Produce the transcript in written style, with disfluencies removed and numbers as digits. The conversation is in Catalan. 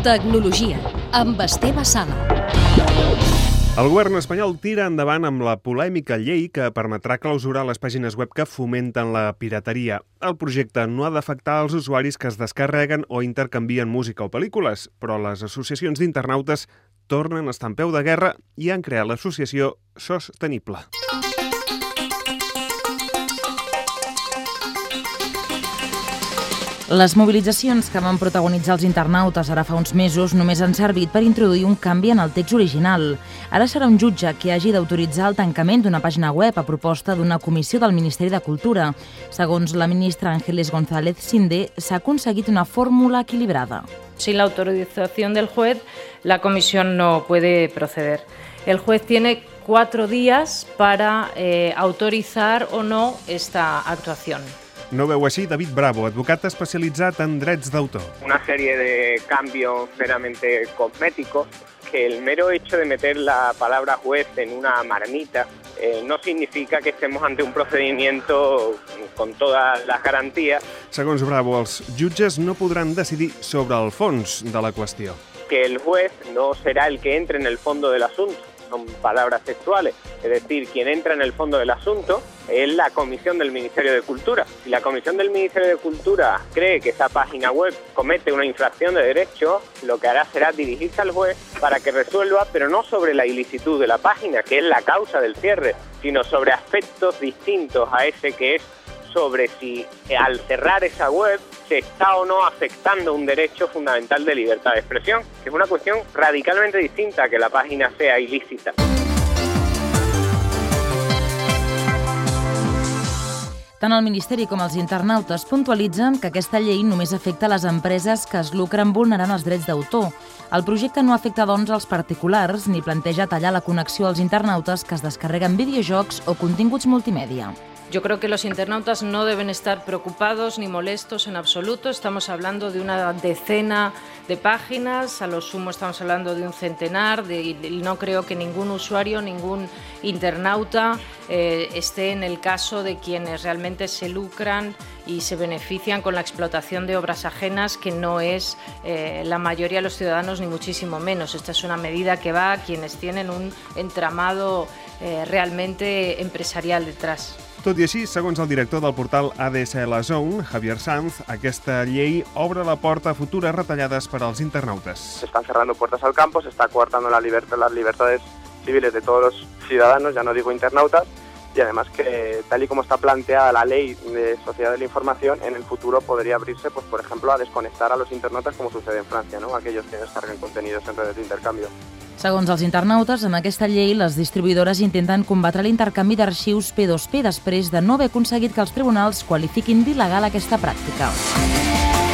Tecnologia, amb Esteve Sala. El govern espanyol tira endavant amb la polèmica llei que permetrà clausurar les pàgines web que fomenten la pirateria. El projecte no ha d'afectar els usuaris que es descarreguen o intercanvien música o pel·lícules, però les associacions d'internautes tornen a estar en peu de guerra i han creat l'associació Sostenible. Les mobilitzacions que van protagonitzar els internautes ara fa uns mesos només han servit per introduir un canvi en el text original. Ara serà un jutge qui hagi d'autoritzar el tancament d'una pàgina web a proposta d'una comissió del Ministeri de Cultura. Segons la ministra Ángeles González Sindé, s'ha aconseguit una fórmula equilibrada. Sin la autorización del juez, la comisión no puede proceder. El juez tiene 4 días para autorizar o no esta actuación. No veu així David Bravo, advocat especialitzat en drets d'autor. Una serie de cambios meramente cosméticos que el mero hecho de meter la palabra juez en una marmita no significa que estemos ante un procedimiento con todas las garantías. Segons Bravo, els jutges no podran decidir sobre el fons de la qüestió. Que el juez no será el que entre en el fondo del asunto. Son palabras textuales, es decir, quien entra en el fondo del asunto es la Comisión del Ministerio de Cultura. Si la Comisión del Ministerio de Cultura cree que esa página web comete una infracción de derechos, lo que hará será dirigirse al juez para que resuelva, pero no sobre la ilicitud de la página, que es la causa del cierre, sino sobre aspectos distintos a ese que es sobre si al cerrar esa web se está o no afectando un derecho fundamental de libertad de expresión, que es una cuestión radicalmente distinta a que la página sea ilícita. Tant el Ministeri com els internautes puntualitzen que aquesta llei només afecta les empreses que es lucren vulnerant els drets d'autor. El projecte no afecta, doncs, als particulars ni planteja tallar la connexió als internautes que es descarreguen videojocs o continguts multimèdia. Yo creo que los internautas no deben estar preocupados ni molestos en absoluto. Estamos hablando de una decena de páginas, a lo sumo estamos hablando de un centenar, y no creo que ningún usuario, ningún internauta esté en el caso de quienes realmente se lucran y se benefician con la explotación de obras ajenas, que no es la mayoría de los ciudadanos, ni muchísimo menos. Esta es una medida que va a quienes tienen un entramado realmente empresarial detrás. Tot i així, segons el director del portal ADSL Zone, Javier Sanz, aquesta llei obre la porta a futures retallades per als internautes. Se están cerrando puertas al campo, se está coartando las libertades civiles de todos los ciudadanos, ya no digo internautas, y además que tal y como está planteada la ley de sociedad de la información, en el futuro podría abrirse, pues por ejemplo, a desconectar a los internautas como sucede en Francia, ¿no? Aquellos que descarguen contenidos en redes de intercambio. Segons els internautes, amb aquesta llei les distribuïdores intenten combatre l'intercanvi d'arxius P2P després de no haver aconseguit que els tribunals qualifiquin d'il·legal aquesta pràctica.